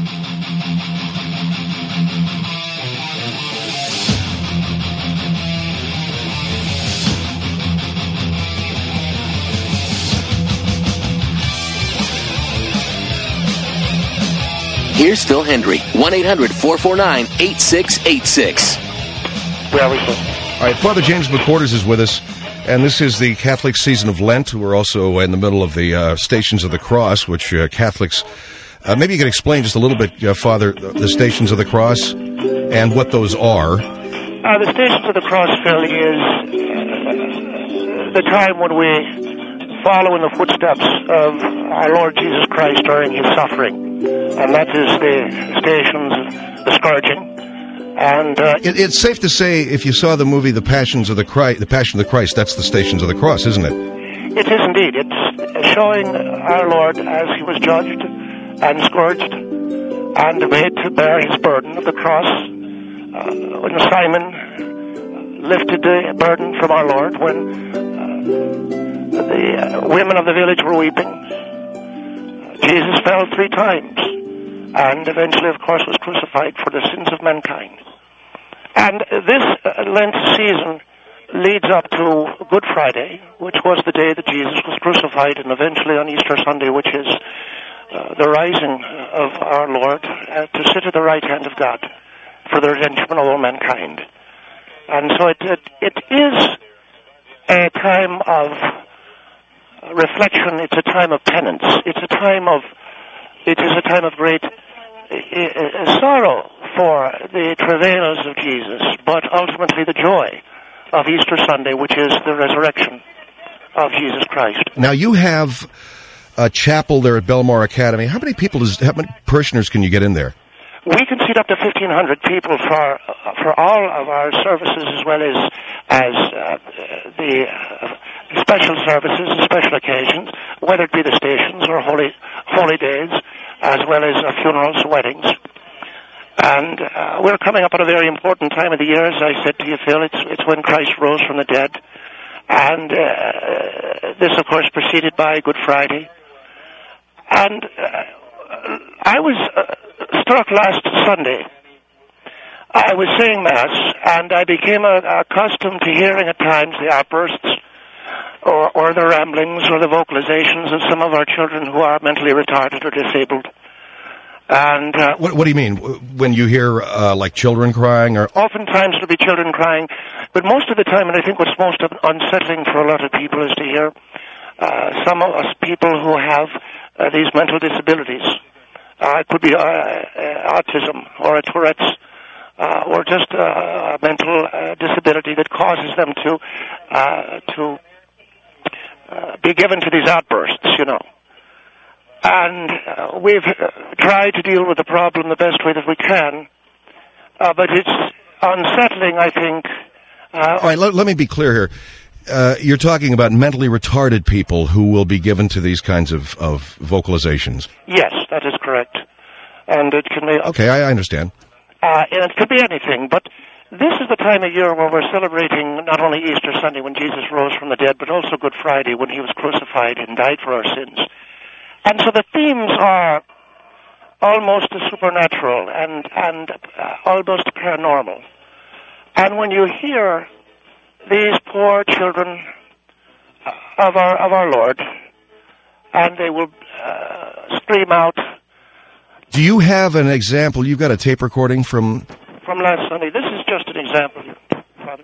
Here's Phil Hendry, 1-800-449-8686. Where are we, sir? All right, Father James McQuarters is with us, and this is the Catholic season of Lent. We're also in the middle of the Stations of the Cross, which Catholics... maybe you could explain just a little bit, Father, the Stations of the Cross and what those are. The Stations of the Cross, Phil, is the time when we follow in the footsteps of our Lord Jesus Christ during his suffering. And that is the Stations of the Scourging. And it's safe to say, if you saw the movie The Passion of the Christ, that's the Stations of the Cross, isn't it? It is indeed. It's showing our Lord as he was judged and scourged and made to bear his burden of the cross. When Simon lifted the burden from our Lord, when the women of the village were weeping, Jesus fell 3 times and eventually, of course, was crucified for the sins of mankind. And this Lent season leads up to Good Friday, which was the day that Jesus was crucified, and eventually on Easter Sunday, which is the rising of our Lord to sit at the right hand of God for the redemption of all mankind. And so it is a time of reflection. It's a time of penance. It is a time of great sorrow for the travails of Jesus, but ultimately the joy of Easter Sunday, which is the resurrection of Jesus Christ. Now, you have a chapel there at Belmar Academy. How many parishioners can you get in there? We can seat up to 1,500 people for all of our services, as well as the special services and special occasions, whether it be the Stations or holy days, as well as funerals, weddings. And we're coming up at a very important time of the year, as I said to you, Phil. It's when Christ rose from the dead. And this, of course, preceded by Good Friday. And I was struck last Sunday. I was saying Mass, and I became accustomed to hearing at times the outbursts or the ramblings or the vocalizations of some of our children who are mentally retarded or disabled. And what do you mean when you hear like children crying? Or oftentimes it'll be children crying, but most of the time, and I think what's most unsettling for a lot of people is to hear some of us people who have these mental disabilities. It could be autism or a Tourette's or just a mental disability that causes them to be given to these outbursts, you know. And we've tried to deal with the problem the best way that we can, but it's unsettling, I think. All right, let me be clear here. You're talking about mentally retarded people who will be given to these kinds of vocalizations. Yes, that is correct. And it can be... Okay, I understand. And it could be anything, but this is the time of year where we're celebrating not only Easter Sunday when Jesus rose from the dead, but also Good Friday when he was crucified and died for our sins. And so the themes are almost supernatural and almost paranormal. And when you hear these poor children of our Lord, and they will scream out. Do you have an example? You've got a tape recording from last Sunday. This is just an example, Father.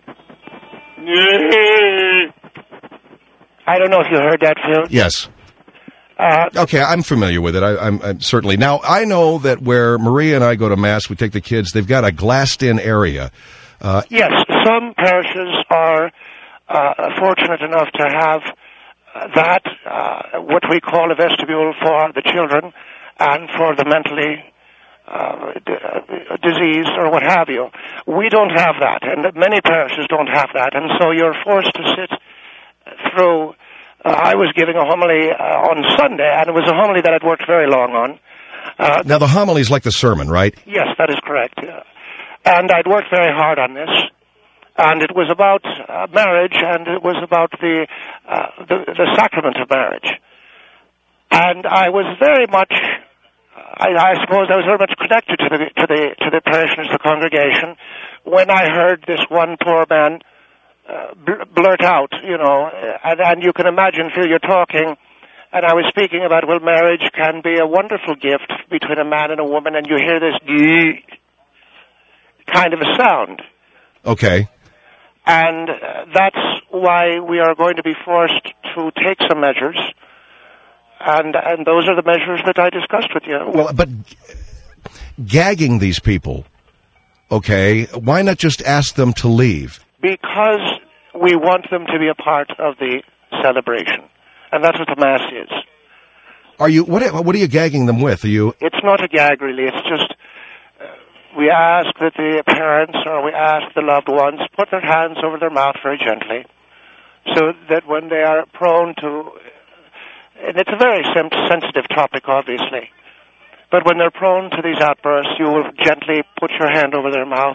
I don't know if you heard that, Phil. Yes. Okay, I'm familiar with it. I'm certainly. Now, I know that where Maria and I go to Mass, we take the kids, they've got a glassed-in area. Yes, some parishes are fortunate enough to have that, what we call a vestibule for the children and for the mentally diseased or what have you. We don't have that, and many parishes don't have that, and so you're forced to sit through... I was giving a homily on Sunday, and it was a homily that I'd worked very long on. Now, the homily is like the sermon, right? Yes, that is correct. And I'd worked very hard on this, and it was about marriage, and it was about the sacrament of marriage. And I was very much I suppose I was very much connected to the parishioners, the congregation, when I heard this one poor man blurt out, and you can imagine, Phil, you're talking, and I was speaking about, well, marriage can be a wonderful gift between a man and a woman, and you hear this kind of a sound. Okay. And that's why we are going to be forced to take some measures, and those are the measures that I discussed with you. Well, but gagging these people, okay, why not just ask them to leave? Because we want them to be a part of the celebration, and that's what the Mass is. Are you? What are you gagging them with? Are you? It's not a gag, really. It's just we ask that the parents or we ask the loved ones put their hands over their mouth very gently, so that when they are prone to, and it's a very sensitive topic, obviously, but when they're prone to these outbursts, you will gently put your hand over their mouth.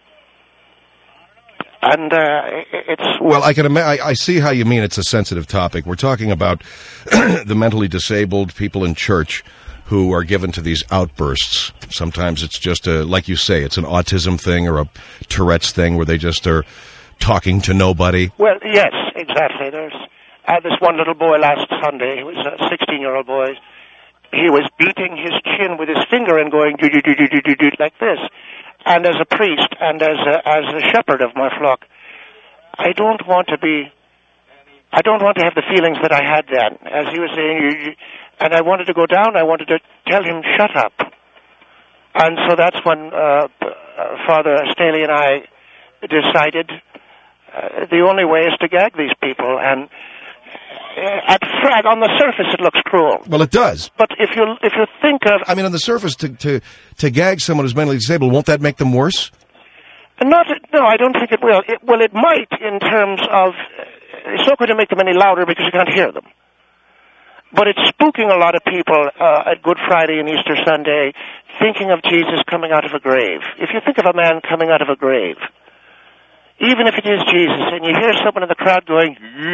And it's... Well, I see how you mean it's a sensitive topic. We're talking about the mentally disabled people in church who are given to these outbursts. Sometimes it's just like you say, it's an autism thing or a Tourette's thing where they just are talking to nobody. Well, yes, exactly. There's this one little boy last Sunday. He was a 16-year-old boy. He was beating his chin with his finger and going do like this. And as a priest and as a shepherd of my flock, I don't want to have the feelings that I had then. As he was saying, and I wanted to go down, I wanted to tell him, shut up. And so that's when Father Staley and I decided the only way is to gag these people. And on the surface, it looks cruel. Well, it does. But if you think of... I mean, on the surface, to gag someone who's mentally disabled, won't that make them worse? No, I don't think it will. It might in terms of... It's not going to make them any louder because you can't hear them. But it's spooking a lot of people at Good Friday and Easter Sunday, thinking of Jesus coming out of a grave. If you think of a man coming out of a grave, even if it is Jesus, and you hear someone in the crowd going...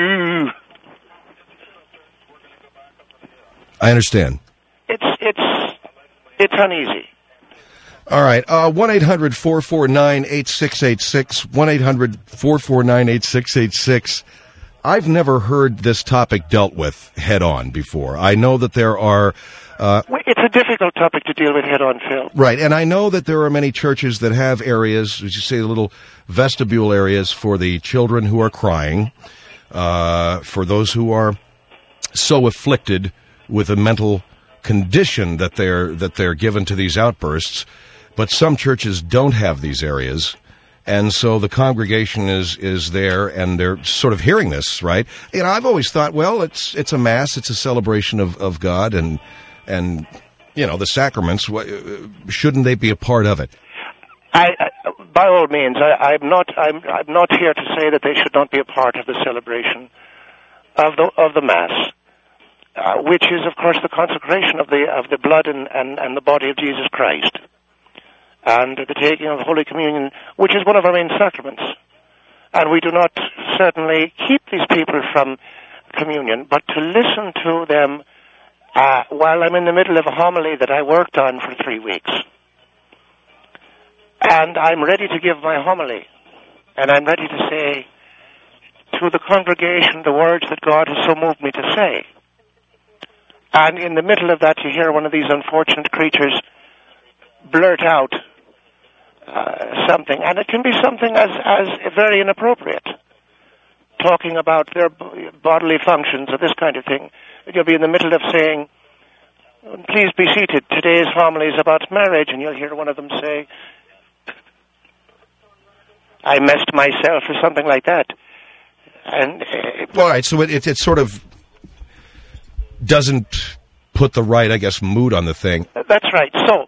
I understand. It's uneasy. All right. 1-800-449-8686. 1-800-449-8686. I've never heard this topic dealt with head-on before. I know that there are... it's a difficult topic to deal with head-on, Phil. Right, and I know that there are many churches that have areas, as you say, little vestibule areas for the children who are crying, for those who are so afflicted with a mental condition that they're given to these outbursts, but some churches don't have these areas, and so the congregation is there, and they're sort of hearing this, right? You know, I've always thought, well, it's a mass, it's a celebration of God, and the sacraments. Shouldn't they be a part of it? By all means, I'm not here to say that they should not be a part of the celebration of the mass. Which is, of course, the consecration of the blood and the body of Jesus Christ, and the taking of Holy Communion, which is one of our main sacraments. And we do not certainly keep these people from communion, but to listen to them while I'm in the middle of a homily that I worked on for 3 weeks. And I'm ready to give my homily, and I'm ready to say to the congregation the words that God has so moved me to say. And in the middle of that, you hear one of these unfortunate creatures blurt out something, and it can be something as very inappropriate, talking about their bodily functions or this kind of thing. You'll be in the middle of saying, please be seated, today's homily is about marriage, and you'll hear one of them say, I messed myself, or something like that. And all right, so it sort of doesn't put the right, I guess, mood on the thing. That's right. So,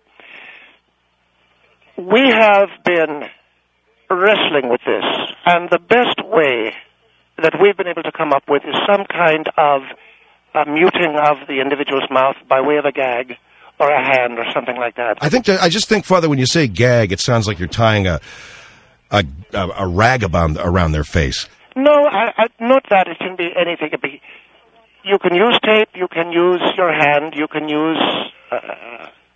we have been wrestling with this, and the best way that we've been able to come up with is some kind of a muting of the individual's mouth by way of a gag or a hand or something like that. I just think, Father, when you say gag, it sounds like you're tying a rag around their face. No, not that. It can be anything. It can be... You can use tape, you can use your hand, you can use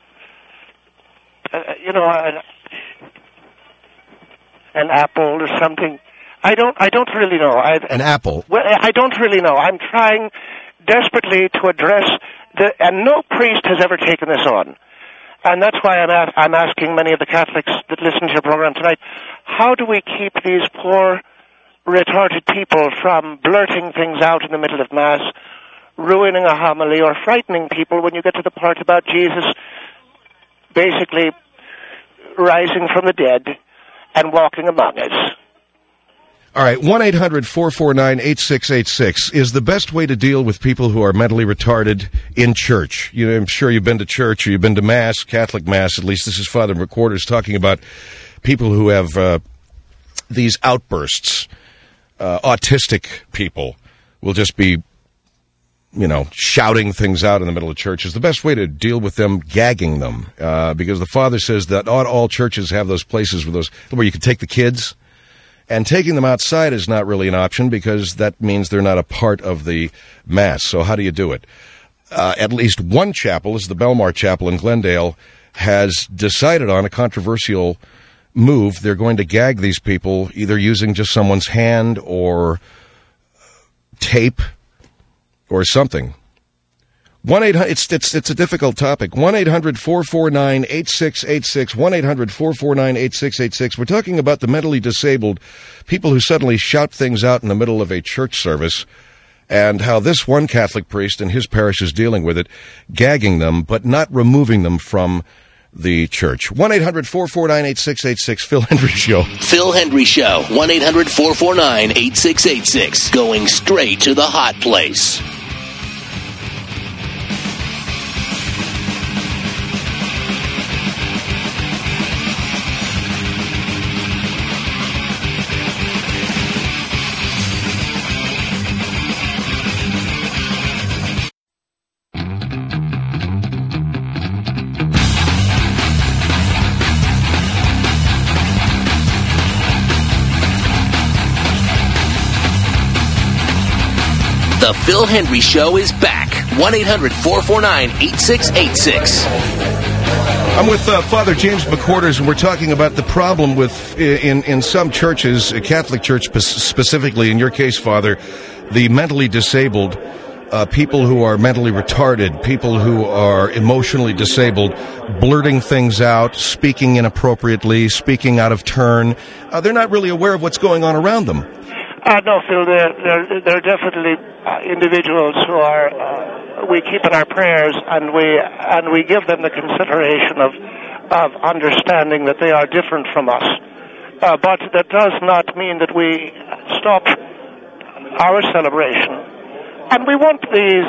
an apple or something. I don't really know. An apple? Well, I don't really know. I'm trying desperately to address and no priest has ever taken this on. And that's why I'm asking many of the Catholics that listen to your program tonight, how do we keep these poor, retarded people from blurting things out in the middle of Mass, ruining a homily, or frightening people when you get to the part about Jesus basically rising from the dead and walking among us? All right, 1-800-449-8686 is the best way to deal with people who are mentally retarded in church. I'm sure you've been to church or you've been to Mass, Catholic Mass, at least this is Father McQuarters talking about people who have these outbursts. Autistic people will just be, shouting things out in the middle of church. Is the best way to deal with them, gagging them, because the Father says that not all churches have those places where you can take the kids. And taking them outside is not really an option because that means they're not a part of the Mass. So how do you do it? At least one chapel, this is the Belmar Chapel in Glendale, has decided on a controversial move. They're going to gag these people either using just someone's hand or tape or something. 1-800, it's a difficult topic. 1-800-449-8686, 1-800-449-8686. We're talking about the mentally disabled, people who suddenly shout things out in the middle of a church service, and how this one Catholic priest in his parish is dealing with it, gagging them, but not removing them from the church. 1-800-449-8686, Phil Hendrie Show. Phil Hendrie Show, 1-800-449-8686, going straight to the hot place. The Phil Hendrie Show is back. 1-800-449-8686. I'm with Father James McQuarters, and we're talking about the problem with, in some churches, a Catholic Church specifically, in your case, Father, the mentally disabled, people who are mentally retarded, people who are emotionally disabled, blurting things out, speaking inappropriately, speaking out of turn. They're not really aware of what's going on around them. No, Phil, they're definitely individuals who are we keep in our prayers, and we give them the consideration of understanding that they are different from us. But that does not mean that we stop our celebration. And we want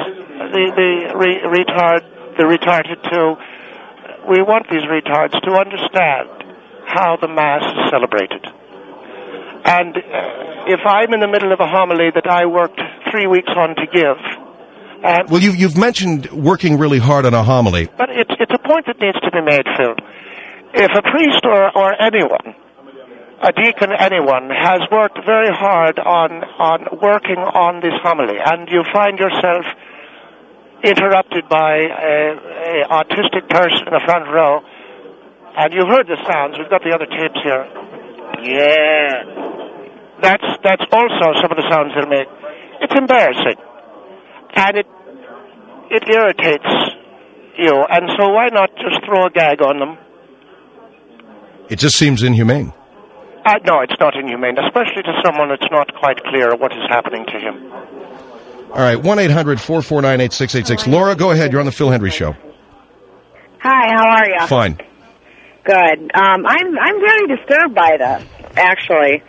we want these retards to understand how the Mass is celebrated. And if I'm in the middle of a homily that I worked 3 weeks on to give... well, you've mentioned working really hard on a homily. But it's a point that needs to be made, Phil. If a priest or anyone, a deacon, anyone, has worked very hard on working on this homily, and you find yourself interrupted by a autistic person in the front row, and you heard the sounds, we've got the other tapes here. Yeah. That's also some of the sounds they'll make. It's embarrassing. And it irritates you. And so why not just throw a gag on them? It just seems inhumane. No, it's not inhumane, especially to someone that's not quite clear what is happening to him. All right, 1-800-449-8686. Laura, go ahead. You're on the Phil Hendrie Show. Hi, how are you? Fine. Good. I'm very disturbed by this, actually.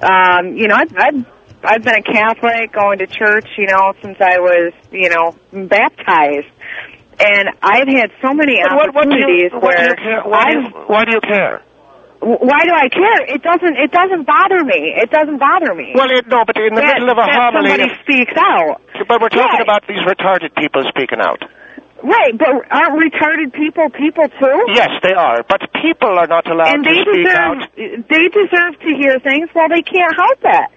I've been a Catholic, going to church, since I was, baptized. And I've had so many opportunities where... Why do you care? Why do I care? It doesn't bother me. It doesn't bother me. Well, but in the middle of a homily... somebody speaks out. But we're talking about these retarded people speaking out. Right, but aren't retarded people too? Yes, they are. But people are not allowed to speak out. They deserve to hear things. Well, they can't help it.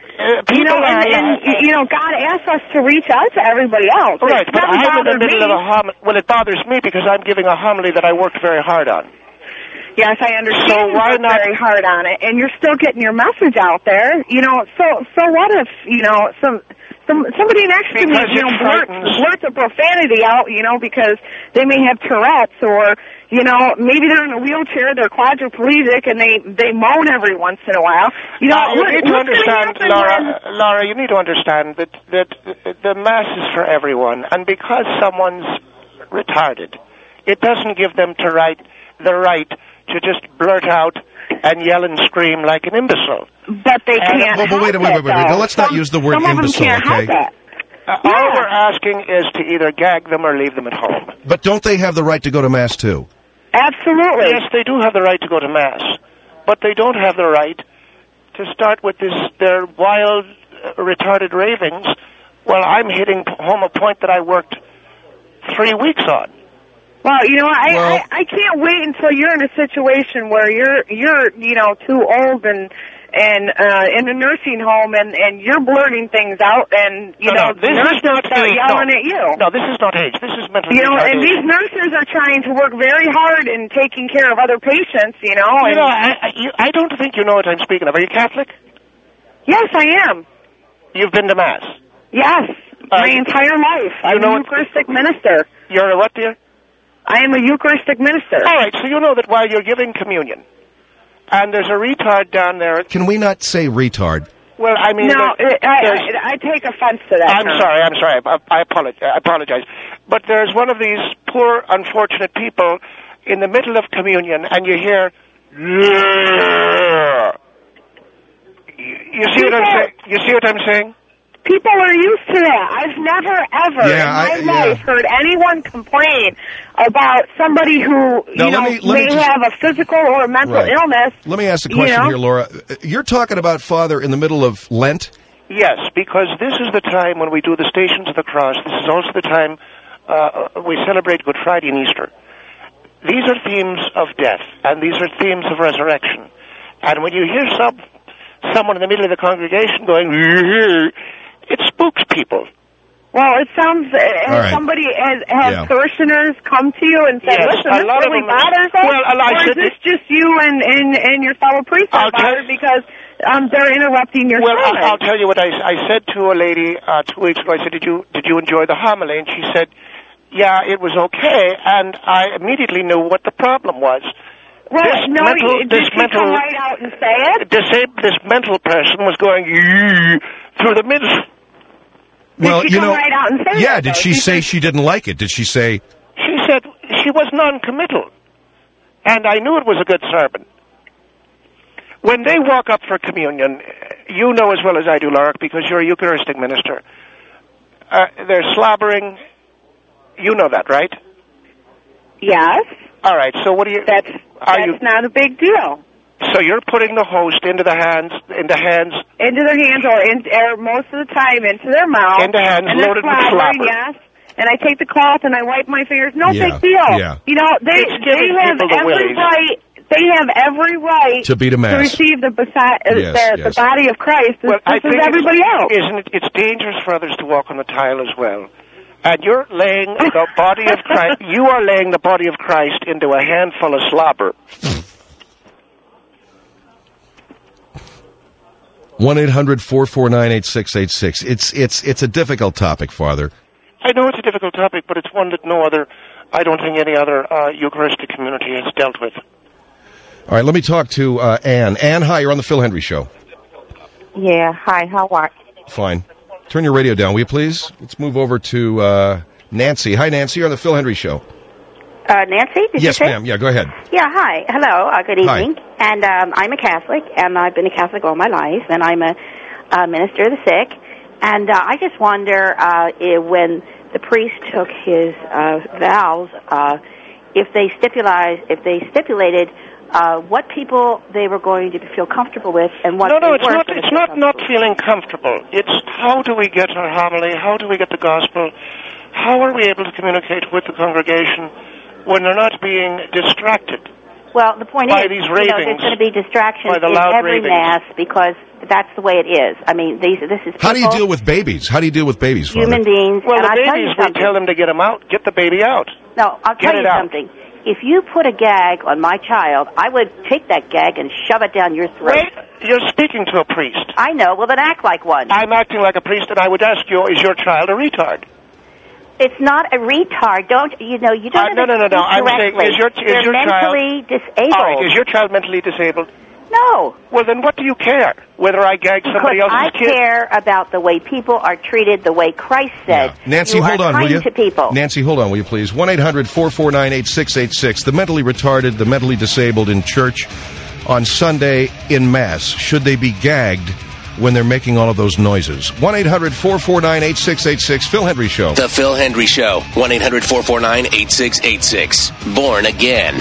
God asks us to reach out to everybody else. Right, but I'm in the middle of a homily. Well, it bothers me because I'm giving a homily that I worked very hard on. Yes, I understand. So why not very hard on it, and you're still getting your message out there. So what if somebody next to me blurts a profanity out, because they may have Tourette's, or maybe they're in a wheelchair, they're quadriplegic, and they moan every once in a while. You need to understand, Laura. You need to understand that the Mass is for everyone, and because someone's retarded, it doesn't give them the right to just blurt out and yell and scream like an imbecile. But they can't. Well, wait. No, let's not use the word imbecile, okay? All we're asking is to either gag them or leave them at home. But don't they have the right to go to Mass, too? Absolutely. Yes, they do have the right to go to Mass. But they don't have the right to start with their wild, retarded ravings. Well, I'm hitting home a point that I worked 3 weeks on. Well, I can't wait until you're in a situation where you're too old and in a nursing home and you're blurting things out and nurses start yelling at you. No, this is not age. This is mental. And these nurses are trying to work very hard in taking care of other patients. I don't think you know what I'm speaking of. Are you Catholic? Yes, I am. You've been to Mass? Yes, my entire life. I'm a Eucharistic minister. You're a what, dear? I am a Eucharistic minister. All right, so you know that while you're giving communion, and there's a retard down there... Can we not say retard? Well, I mean... No, I take offense to that. I'm sorry. I apologize. But there's one of these poor, unfortunate people in the middle of communion, and you hear... You see what I'm saying? People are used to that. I've never, ever in my life heard anyone complain about somebody who, may have a physical or mental illness. Let me ask a question here, Laura. You're talking about, Father, in the middle of Lent? Yes, because this is the time when we do the Stations of the Cross. This is also the time we celebrate Good Friday and Easter. These are themes of death, and these are themes of resurrection. And when you hear someone in the middle of the congregation going... It spooks people. Well, it sounds somebody has parishioners come to you and say, listen, this really bothers us? Or is this just you and your fellow priests are bothered because they're interrupting your sermon? Well, I'll tell you what I said to a lady 2 weeks ago. I said, did you enjoy the homily? And she said, yeah, it was okay. And I immediately knew what the problem was. Well, did she come right out and say it? This mental person was going through the middle. Well, did she come right out and say that? Yeah, did she say she didn't like it? Did she say... She said she was non-committal. And I knew it was a good sermon. When they walk up for communion, you know as well as I do, Laura, because you're a Eucharistic minister, they're slobbering. You know that, right? Yes. All right, so what do you... That's not a big deal. So you're putting the host into their hands, or most of the time into their mouth. Into hands loaded with slobber. Yes. And I take the cloth and I wipe my fingers. No big deal. Yeah. They have every right. They have every right to be to Mass, to receive the body of Christ. This is everybody else. Isn't it? It's dangerous for others to walk on the tile as well. And you're laying the body of Christ. You are laying the body of Christ into a handful of slobber. 1-800-449-8686. It's a difficult topic, Father. I know it's a difficult topic, but it's one that I don't think any other Eucharistic community has dealt with. All right, let me talk to Ann. Ann, hi, you're on the Phil Hendrie Show. Yeah, hi, how are you? Fine. Turn your radio down, will you please? Let's move over to Nancy. Hi, Nancy, you're on the Phil Hendrie Show. Nancy, did you say? Yes, ma'am. Yeah, go ahead. Yeah, hi. Hello. Good evening. Hi. And I'm a Catholic, and I've been a Catholic all my life, and I'm a minister of the sick. And I just wonder when the priest took his vows, if they stipulated what people they were going to feel comfortable with and what they weren't. It's not feeling comfortable. It's how do we get our homily? How do we get the gospel? How are we able to communicate with the congregation when they're not being distracted? Well, the point by is, these ravings, there's going to be distractions in every ravings. Mass because that's the way it is. I mean, this is people, How do you deal with babies? Father? Human beings. Well, and the babies, we tell them to get them out. Get the baby out. No, I'll tell you something. if you put a gag on my child, I would take that gag and shove it down your throat. Wait, you're speaking to a priest. I know. Well, then act like one. I'm acting like a priest, and I would ask you, is your child a retard? It's not a retard. Don't you know? You don't. No. I'm saying, is your mentally child disabled? All right, is your child mentally disabled? No. Well, then what do you care whether I gag somebody else's kid? I care about the way people are treated, the way Christ said. Yeah. Nancy, you hold are on, kind will you? To people. Nancy, hold on, will you please? 1-800-449-8686. The mentally retarded, the mentally disabled in church on Sunday in Mass. Should they be gagged when they're making all of those noises? 1-800-449-8686. Phil Hendrie Show. The Phil Hendrie Show. 1-800-449-8686. Born again.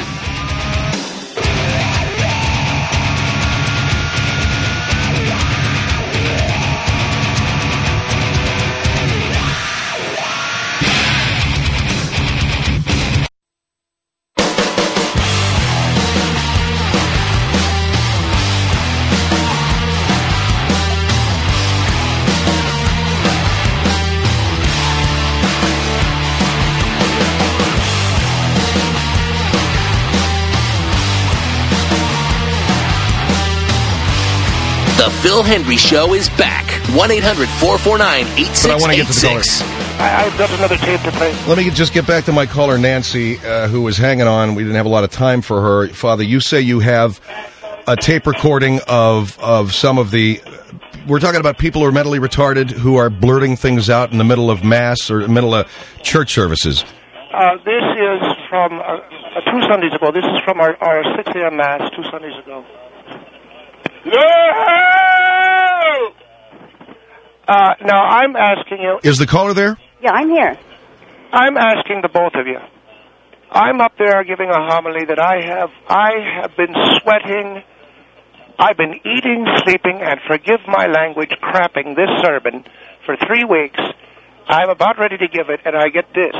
The Phil Hendrie Show is back. 1-800-449-8686. But I want to get to the caller. I've got another tape to play. Let me just get back to my caller, Nancy, who was hanging on. We didn't have a lot of time for her. Father, you say you have a tape recording of some of the... We're talking about people who are mentally retarded who are blurting things out in the middle of Mass or middle of church services. This is from 2 Sundays ago. This is from our 6 a.m. Mass 2 Sundays ago. Now, I'm asking you... Is the caller there? Yeah, I'm here. I'm asking the both of you. I'm up there giving a homily that I have been sweating, I've been eating, sleeping, and forgive my language, crapping this sermon for 3 weeks. I'm about ready to give it, and I get this.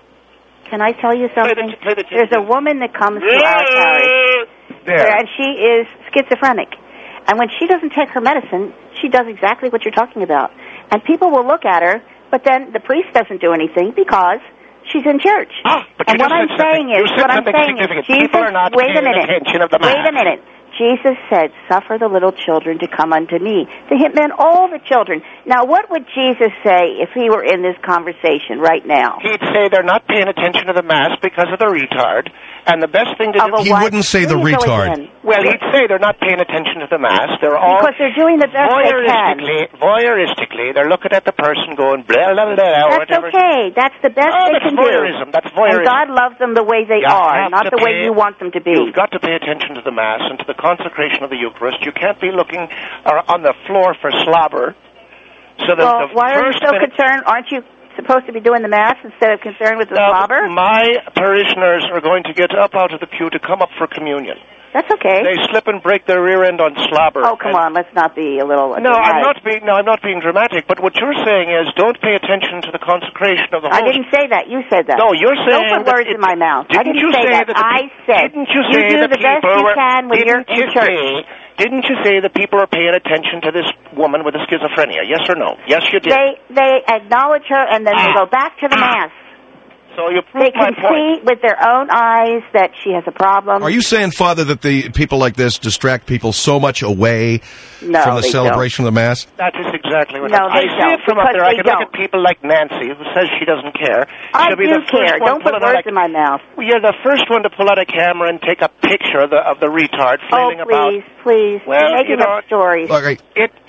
Can I tell you something? Play the There's a woman that comes to our parish, and she is schizophrenic. And when she doesn't take her medicine, she does exactly what you're talking about. And people will look at her, but then the priest doesn't do anything because she's in church. And what I'm saying is, Jesus, wait a minute. Jesus said, suffer the little children to come unto me. To him meant all the children. Now, what would Jesus say if he were in this conversation right now? He'd say they're not paying attention to the Mass because of the retard. And the best thing to do... He wouldn't say the retard. Well, he'd say they're not paying attention to the Mass. They're all... Because they're doing the best they can. Voyeuristically, they're looking at the person going, blah, blah, blah, That's okay. That's the best they can voyeurism. do. That's voyeurism. And God loves them the way they are, not the way you want them to be. You've got to pay attention to the Mass and to the consecration of the Eucharist. You can't be looking on the floor for slobber. So why are you so concerned? Aren't you supposed to be doing the Mass instead of concerned with the slobber? My parishioners are going to get up out of the pew to come up for communion. That's okay. They slip and break their rear end on slobber. Oh, come on, let's not be a little... No, I'm not being dramatic, but what you're saying is don't pay attention to the consecration of the Holy... I didn't say that. You said that. No, you're saying... Don't put words in my mouth. I didn't say that. I said didn't you say do the best you can when you're in church. Didn't you say that people are paying attention to this woman with the schizophrenia? Yes or no? Yes, you did. They acknowledge her, and then they go back to the Mass. So you proved my point. They can see with their own eyes that she has a problem. Are you saying, Father, that the people like this distract people so much away from the celebration of the Mass? That is exactly what I see it from up there. I can look at people like Nancy, who says she doesn't care. I do care. Don't put words in my mouth. Well, you're the first one to pull out a camera and take a picture of the retard flailing about. Please. Well, you're making up stories. Okay.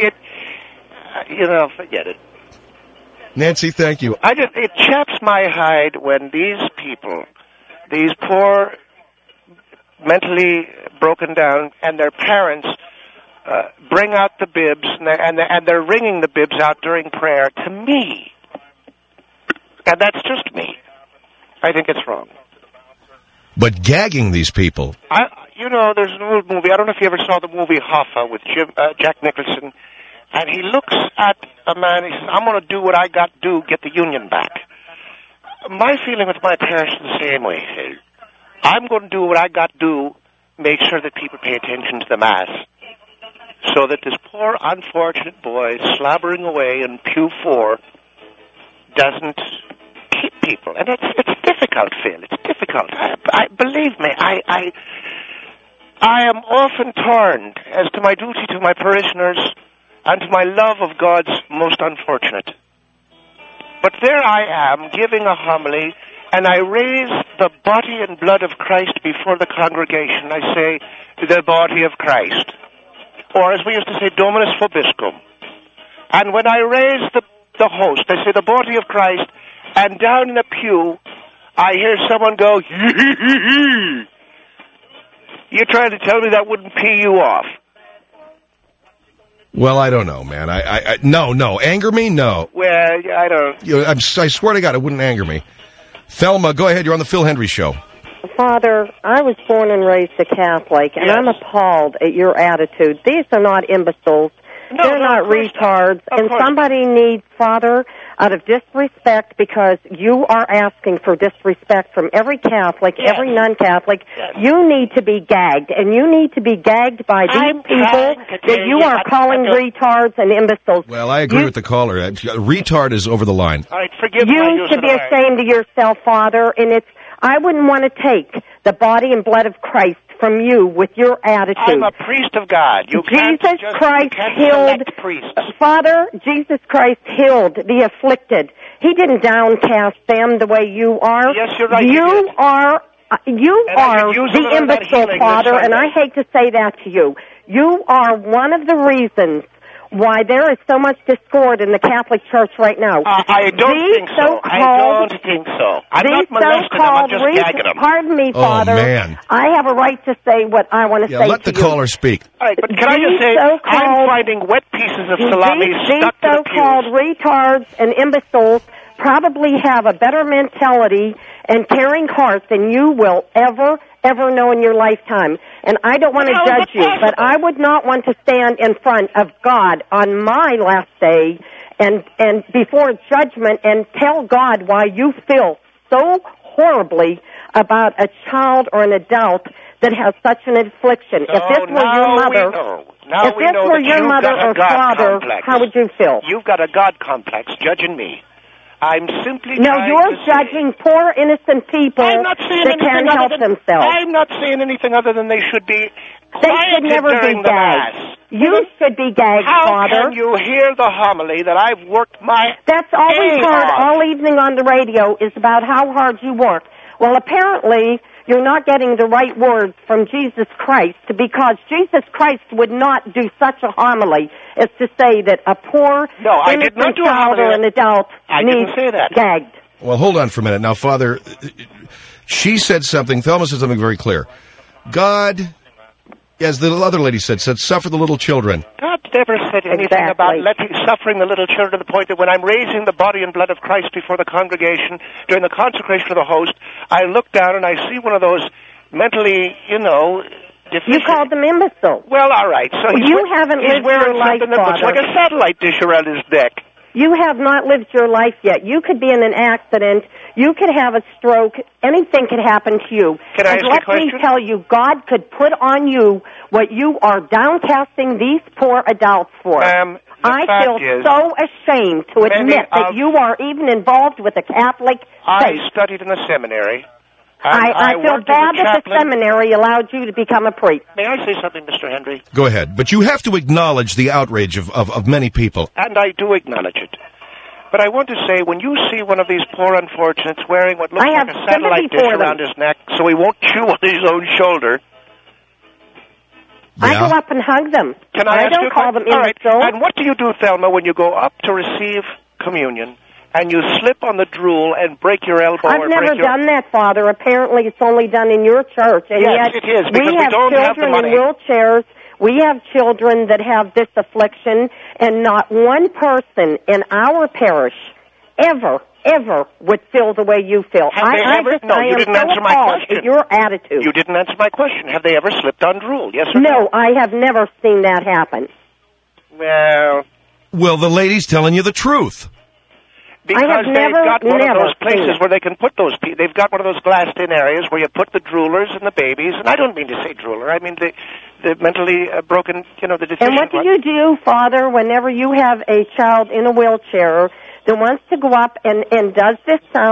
Forget it. Nancy, thank you. It chaps my hide when these people, these poor, mentally broken down, and their parents bring out the bibs, and they're ringing the bibs out during prayer to me. And that's just me. I think it's wrong. But gagging these people... there's an old movie. I don't know if you ever saw the movie Hoffa with Jack Nicholson. And he looks at a man, he says, I'm going to do what I got to do, get the union back. My feeling with my parents is the same way. I'm going to do what I got to do, make sure that people pay attention to the Mass. So that this poor, unfortunate boy slobbering away in pew 4 doesn't people, and it's difficult, Phil. It's difficult. Believe me, I am often torn as to my duty to my parishioners and to my love of God's most unfortunate. But there I am, giving a homily, and I raise the body and blood of Christ before the congregation. I say, the body of Christ. Or as we used to say, Dominus Vobiscum. And when I raise the host, I say, the body of Christ, and down in the pew, I hear someone go, hee. You're trying to tell me that wouldn't pee you off? Well, I don't know, man. No. Anger me? No. Well, I don't. I swear to God, it wouldn't anger me. Thelma, go ahead. You're on the Phil Hendry Show. Father, I was born and raised a Catholic, and I'm appalled at your attitude. These are not imbeciles. No, they're not retards. And somebody needs, Father, out of disrespect, because you are asking for disrespect from every Catholic, every non-Catholic. You need to be gagged, and you need to be gagged by these people that you are calling retards and imbeciles. Well, I agree with the caller. Retard is over the line. All right, forgive me. You should be ashamed of yourself, Father, and I wouldn't want to take the body and blood of Christ from you with your attitude. I'm a priest of God. Jesus Christ healed, Father, Jesus Christ healed the afflicted. He didn't downcast them the way you are. Yes, you're right. You are the imbecile, Father, and I hate to say that to you. You are one of the reasons why there is so much discord in the Catholic Church right now. I don't think so. I'm not molesting them, I'm just gagging them. Pardon me, Father. Oh, man. I have a right to say what I want to say to you. Let the caller speak. All right, but can I just say, I'm finding wet pieces of salami stuck to the pews. These so-called retards and imbeciles probably have a better mentality and caring heart than you will ever know in your lifetime. And I don't want to judge you, but I would not want to stand in front of God on my last day and before judgment and tell God why you feel so horribly about a child or an adult that has such an affliction. If this were your mother, or father, how would you feel? You've got a God complex judging me. I'm simply you're judging poor innocent people that can't help themselves. I'm not saying anything other than they should be They should never be gagged. You should be gagged, Father. How can you hear the homily that I've worked my That's all we've heard all evening on the radio is about how hard you work. Well, apparently you're not getting the right words from Jesus Christ, because Jesus Christ would not do such a homily as to say that a poor, innocent child or an adult needs gagged. Well, hold on for a minute. Now, Father, she said something, Thelma said something very clear. God, as the other lady said, suffer the little children. God never said anything about suffering the little children, to the point that when I'm raising the body and blood of Christ before the congregation during the consecration of the host, I look down and I see one of those mentally, deficient. You called them imbecile. Well, all right. So you haven't lived your life, something that looks like a satellite dish around his neck. You have not lived your life yet. You could be in an accident. You could have a stroke. Anything could happen to you. Can I ask you a question? Let me tell you, God could put on you what you are downcasting these poor adults for. I feel so ashamed to admit that you are even involved with a Catholic faith. I studied in a seminary. I feel bad that the seminary allowed you to become a priest. May I say something, Mr. Hendry? Go ahead. But you have to acknowledge the outrage of many people. And I do acknowledge it. But I want to say, when you see one of these poor unfortunates wearing what looks like a satellite dish around his neck so he won't chew on his own shoulder... I go up and hug them. I don't call them imbeciles. Right. And what do you do, Thelma, when you go up to receive communion and you slip on the drool and break your elbow? I've never done that, Father. Apparently it's only done in your church. And yes, it is, because we don't have the money. We have children in wheelchairs. We have children that have this affliction, and not one person in our parish ever would feel the way you feel. You didn't answer my question. Your attitude. You didn't answer my question. Have they ever slipped on drool? Yes or no? No, I have never seen that happen. Well, the lady's telling you the truth. Because they've got one of those places where they can put those. They've got one of those glassed-in areas where you put the droolers and the babies. And I don't mean to say drooler. I mean the mentally broken. The decision. And what do you do, Father, whenever you have a child in a wheelchair that wants to go up and does this sound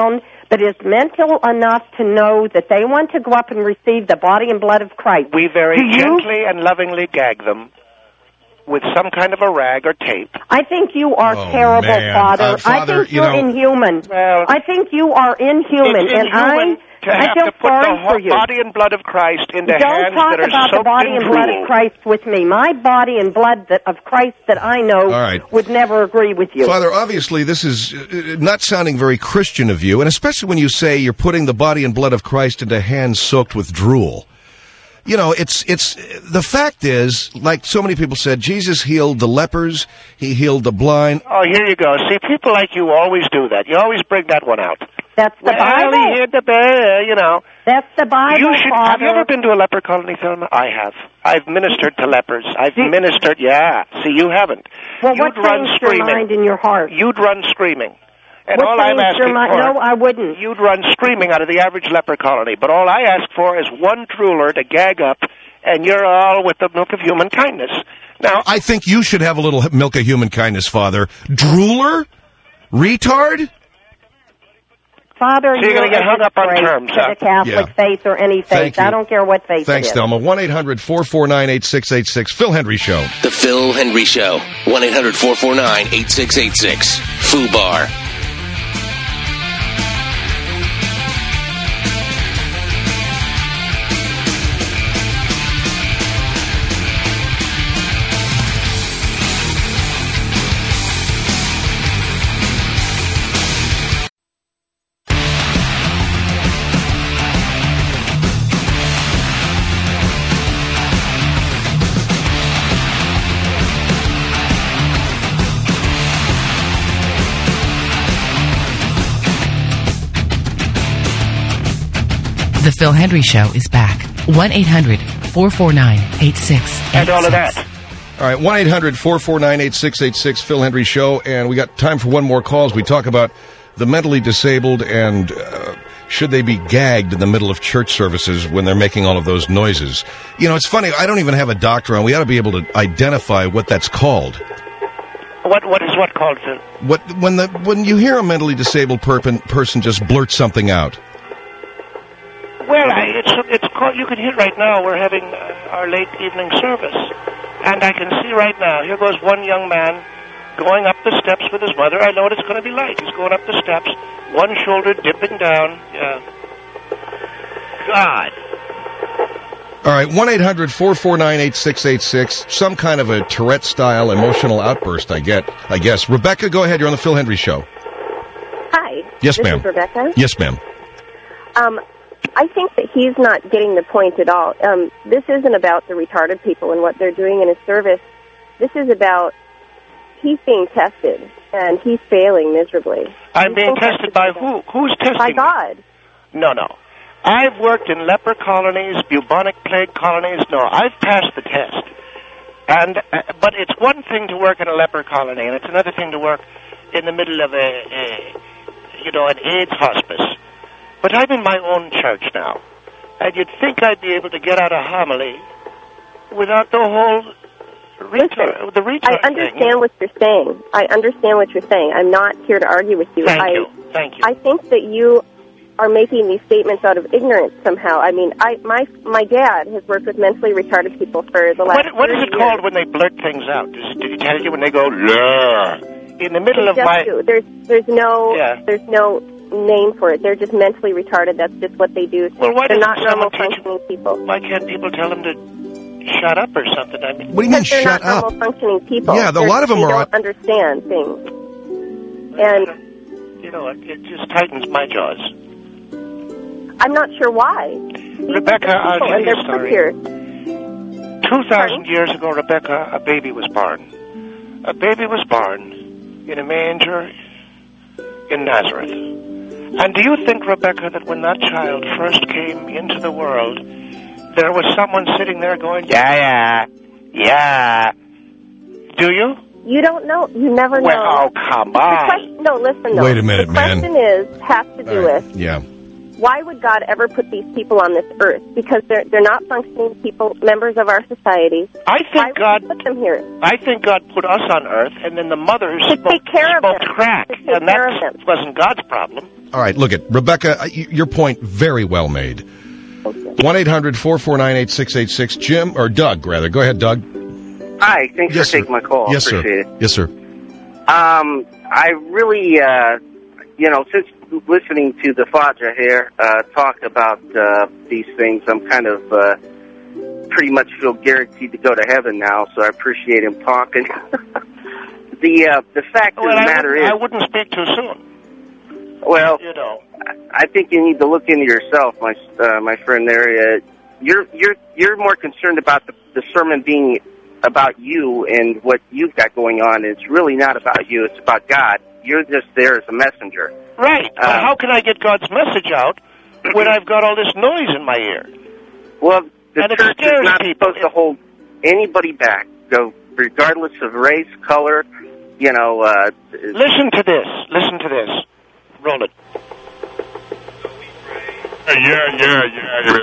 but is mental enough to know that they want to go up and receive the body and blood of Christ. We very gently and lovingly gag them with some kind of a rag or tape. I think you are terrible, man. Father. Father, I think you're inhuman. Well, I think you are inhuman, it's inhuman to I have feel to put sorry the for you. body and blood of Christ into Don't hands talk that are about the soaked body in and blood drool. of Christ with me. My body and blood of Christ that I know All right. would never agree with you. Father, obviously this is not sounding very Christian of you, and especially when you say you're putting the body and blood of Christ into hands soaked with drool. You know, it's the fact is, like so many people said, Jesus healed the lepers, he healed the blind. Oh, here you go. See, people like you always do that. You always bring that one out. That's the Bible. He hid the bear, you know. That's the Bible, Father. Have you ever been to a leper colony, Thelma? I have. I've ministered to lepers. Yeah. See, you haven't. Well, You'd what run changed your mind and your heart? You'd run screaming. And What all I'm changed your asking mind? for... No, I wouldn't. You'd run screaming out of the average leper colony. But all I ask for is one drooler to gag up, and you're all with the milk of human kindness. Now, I think you should have a little milk of human kindness, Father. Drooler? Retard? Father, so you're going to get hung up on terms, to the Catholic faith or any faith. Thank you. I don't care what faith Thanks, it is. Thelma. 1-800-449-8686. Phil Hendry Show. The Phil Hendry Show. 1-800-449-8686. FUBAR. The Phil Hendry Show is back. 1-800-449-8686. and all of that. All right, 1-800-449-8686, Phil Hendry Show, and we got time for one more call as we talk about the mentally disabled and should they be gagged in the middle of church services when they're making all of those noises. You know, it's funny, I don't even have a doctor on. We ought to be able to identify what that's called. What is what called, Phil? When you hear a mentally disabled person just blurt something out. Well, it's called, you can hear right now we're having our late evening service. And I can see right now, here goes one young man going up the steps with his mother. I know what it's going to be like. He's going up the steps, one shoulder dipping down. Yeah. God. All right, 1-800-449-8686. Some kind of a Tourette-style emotional outburst, I guess. Rebecca, go ahead. You're on the Phil Hendry Show. Hi. Yes, ma'am. This is Rebecca. Yes, ma'am. I think that he's not getting the point at all. This isn't about the retarded people and what they're doing in his service. This is about he's being tested, and he's failing miserably. I'm being tested by who? Who's testing By me? God. No. I've worked in leper colonies, bubonic plague colonies. No, I've passed the test. But it's one thing to work in a leper colony, and it's another thing to work in the middle of an AIDS hospice. But I'm in my own church now, and you'd think I'd be able to get out a homily without the whole retard I understand what you're saying. I'm not here to argue with you. Thank you. I think that you are making these statements out of ignorance somehow. I mean, my dad has worked with mentally retarded people for the last What is it 30 years. called when they blurt things out? Did he tell you when they go, "Lurr"? In the middle of They my... just do. There's no name for it. They're just mentally retarded. That's just what they do. Well, why they're doesn't not normal someone teach functioning people. Why can't people tell them to shut up or something? I mean, What do you mean, Because they're shut not up? normal functioning people. Yeah, a lot of them they are- don't understand things. And you know, it just tightens my jaws. I'm not sure why. Rebecca, I'll tell and you a they're story. put here. 2,000 years ago, Rebecca, a baby was born. A baby was born in a manger in Nazareth. And do you think, Rebecca, that when that child first came into the world, there was someone sitting there going, yeah. Do you? You don't know. You never know. Well, oh, come on. Listen, though. Wait a minute, the man. question has to do with Yeah. Why would God ever put these people on this earth? Because they're not functioning people, members of our society. I think God put them here. I think God put us on earth, and then the mothers take care of them. crack, and that wasn't God's problem. All right, look at Rebecca. Your point very well made. 1-800-449-8686. Jim or Doug, rather. Go ahead, Doug. Hi, thanks for taking my call. Yes, Appreciate sir. it. Yes, sir. I really, since listening to the Fadra here talk about these things, I'm kind of pretty much feel guaranteed to go to heaven now, so I appreciate him talking. The fact of the matter is... I wouldn't speak too soon. Well, I think you need to look into yourself, my friend there. You're more concerned about the sermon being about you and what you've got going on. It's really not about you. It's about God. You're just there as a messenger. Right. But how can I get God's message out when I've got all this noise in my ear? Well, the church is not supposed to hold anybody back, regardless of race, color, Listen to this. Listen to this. Roll it. Yeah.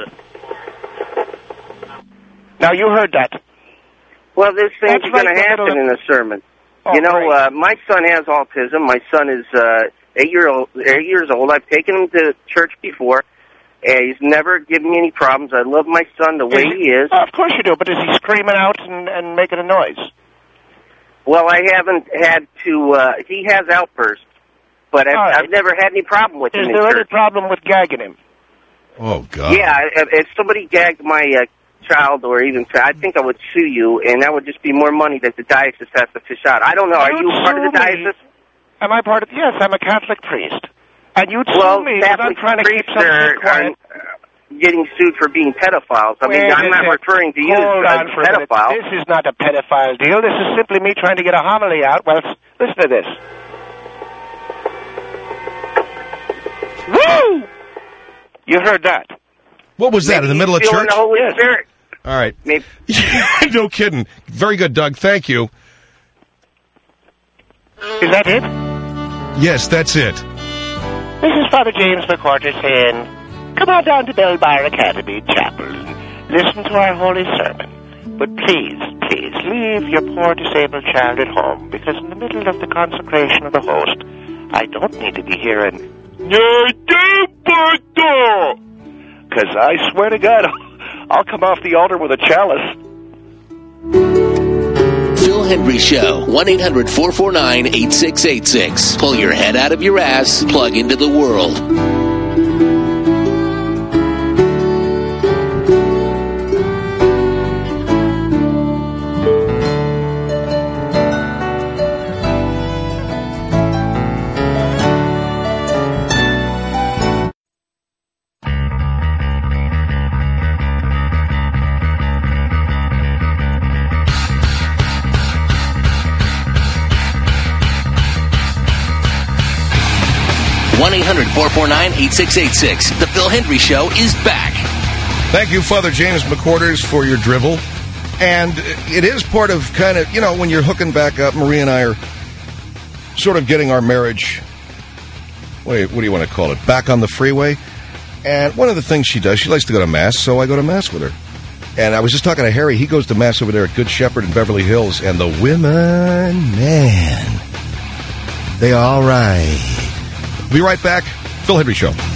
Now, you heard that. Well, there's things going to happen in the sermon. Oh, my son has autism. My son is 8 years old. I've taken him to church before. He's never given me any problems. I love my son the way he is. Of course you do, but is he screaming out and making a noise? Well, I haven't had to... he has outbursts, but I've never had any problem with him in church. Is there any problem with gagging him? Oh, God. Yeah, if somebody gagged my child, or even... I think I would sue you, and that would just be more money that the diocese has to fish out. I don't know. Are you part of the diocese? Am I part of... Yes, I'm a Catholic priest. And you'd sue me because I'm trying to keep something quiet. Getting sued for being pedophiles. I mean, I'm not referring to you as a pedophile. This is not a pedophile deal. This is simply me trying to get a homily out. Well, listen to this. Woo! You heard that. What was that, in the middle of church? The Holy Spirit. All right. Maybe. No kidding. Very good, Doug. Thank you. Is that it? Yes, that's it. This is Father James McCorder saying, come on down to Belbar Academy Chapel and listen to our holy sermon. But please, leave your poor disabled child at home, because in the middle of the consecration of the host, I don't need to be hearing, because I swear to God, I'll come off the altar with a chalice. Phil Hendry Show, 1-800-449-8686. Pull your head out of your ass, plug into the world. one 1-800-449-8686. The Phil Hendry Show is back. Thank you, Father James McQuarters, for your drivel. And it is part of kind of, when you're hooking back up, Marie and I are sort of getting our marriage, what do you want to call it, back on the freeway. And one of the things she does, she likes to go to Mass, so I go to Mass with her. And I was just talking to Harry. He goes to Mass over there at Good Shepherd in Beverly Hills. And the women, man, they are all right. Be right back. Phil Hendry Show.